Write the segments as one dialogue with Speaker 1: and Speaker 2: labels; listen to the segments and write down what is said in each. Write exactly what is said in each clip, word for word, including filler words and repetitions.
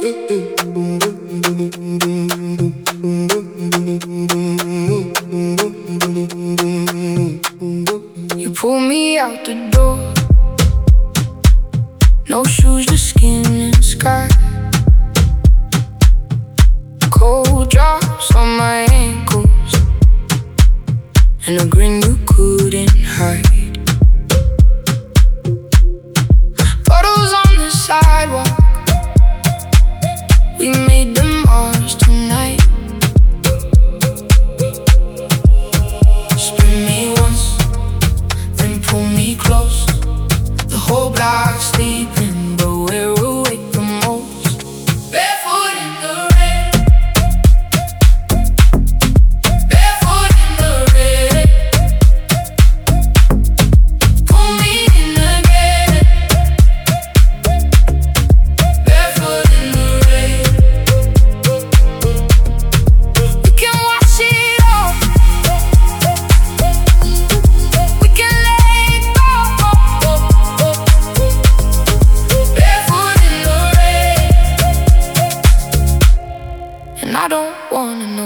Speaker 1: You pull me out the door, no shoes, just skin and sky. Cold drops on my ankles and a grin you couldn't hide. Puddles on the sidewalk, we made them ours tonight. Spin me once, then pull me close. The whole block's sleeping, but we're awake the most. Barefoot in the rain, barefoot in the rain. Pull me in again, barefoot in the rain. We can wash it off, we can let go. Barefoot in the rain, and I don't wanna know.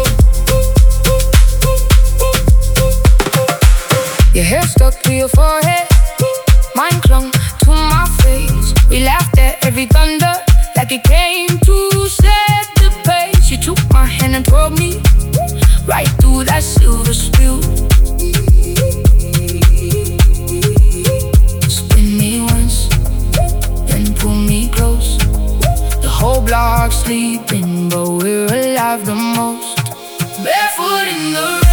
Speaker 1: Your hair stuck to your forehead, mine clung to my face. We laughed at every thunder like it came to set the pace. You took my hand and twirled me right through that silver spill. Spin me once, then pull me close. The whole block's sleeping, but we're alive the most. Barefoot in the rain.